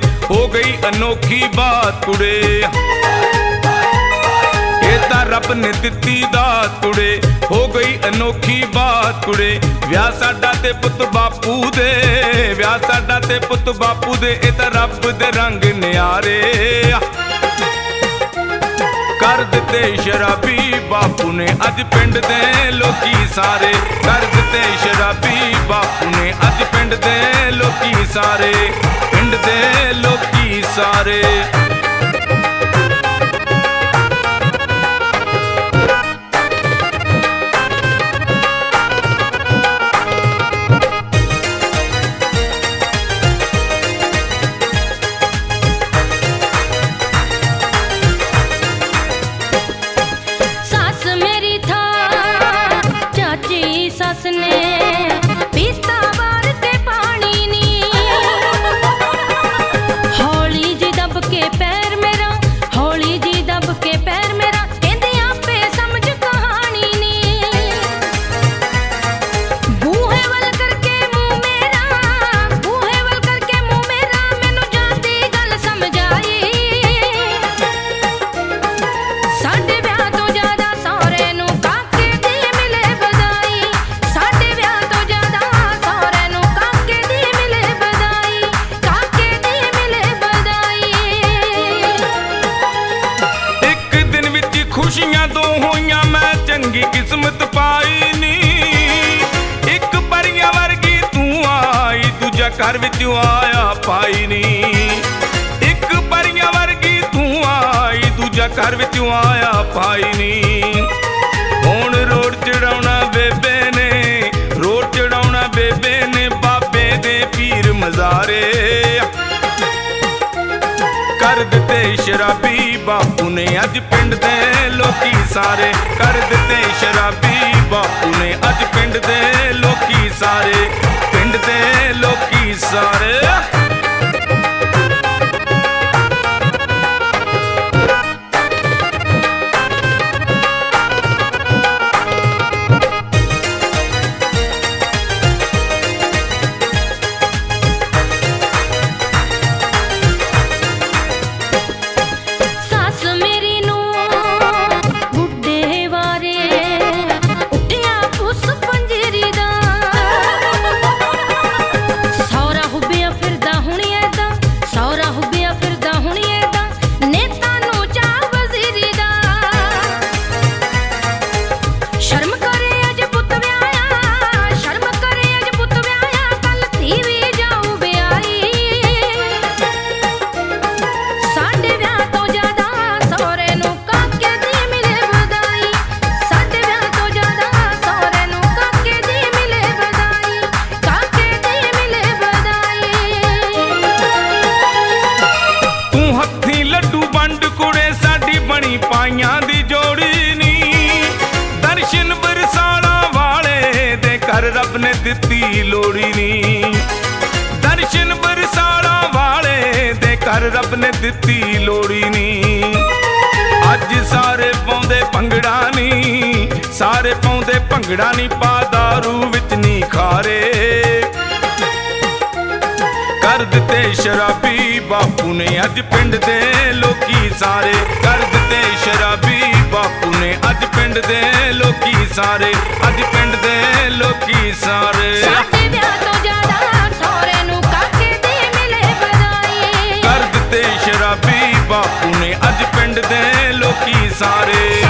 हो गई अनोखी बात कुड़े, ये तां रब ने दित्ती दात कुड़े, हो गई अनोखी बात कुड़े। विआह साडा ते पुत बापू दे, विआह साडा ते पुत बापू दे, ये तां रब दे रंग न्यारे। कर दिते शराबी बापू ने अज पिंड दे लोकी सारे, कर दिते शराबी बापू ने अज पिंड दे लोकी सारे, पिंड दे लोकी सारे। सस ने पीता बार ते पानी नी, हौली जी दब के पैर मेरा, हौली जी दब के पैर मेरा, कहंदे आपे समझ कहानी नी। बूहे वल करके मुंह मेरा, बूहे वल करके मुंह मेरा, मैनू जाती गल समझ आई। साडे ब्याह तो ज्यादा सौरे नू काके दी मिले बधाई, साडे ब्याह तो ज्यादा सौरे नू काके दी मिले बधाई, काके दी मिले बधाई। एक दिन विच खुशियां दो होइयां, मैं चंगी किस्मत पाई नी। एक परियां वर्गी तू आई, दूजा घर विच आया पाई नी। एक परियां वर्गी तू आई, दूजा घर विच आया पाई नी। हुण रोड चढ़ाउणा बेबे ने, रोड चढ़ाउणा बेबे ने, बाबे दे पीर मज़ारे। कर दिते शराबी बापू ने अज पिंड दे लोकी सारे, कर दिते शराबी बापू ने अज पिंड दे लोकी सारे, पिंड दे लोकी सारे। सस मेरी नू बुड्ढे वारे उठिया उस पंजेरी दा, सौरा हुब्बिया फिरदा हुणी ऐदा, सौरा हुब्बिया फिरदा हुणी ऐदा, नेता नू चा वजीरी दा। शर्म करे अज पुत व्याया, शर्म करे अज पुत व्याया, कल धी वी जाऊ ब्याई। साडे ब्याह तो ज्यादा सौरे नू काके दी मिले बधाई, साडे ब्याह तो ज्यादा सौरे नू काके दी मिले बधाई, काके दी मिले बधाई। तू हत्थी लड्डू वंड कुड़े, साडी बनी पाइयां दी जोड़ी नी। दर्शन बरसाना वाले दे घर रब ने दित्ती लोड़ी नी। दर्शन बरसाना वाले दे घर रब ने दित्ती लोड़ी नी। अज सारे पाउंदे भंगड़ा नी, सारे पाउंदे भंगड़ा नी, पा दारू विच नी खारे। कर दिते शराबी बापू ने अज पिंड दे लोकी सारे, कर दिते शराबी बापू ने अज पिंड दे लोकी सारे, अज पिंड दे लोकी सारे। साडे ब्याह तो ज्यादा सौरे नू काके दी मिले बधाई, कर दिते शराबी बापू ने अज पिंड दे लोकी सारे।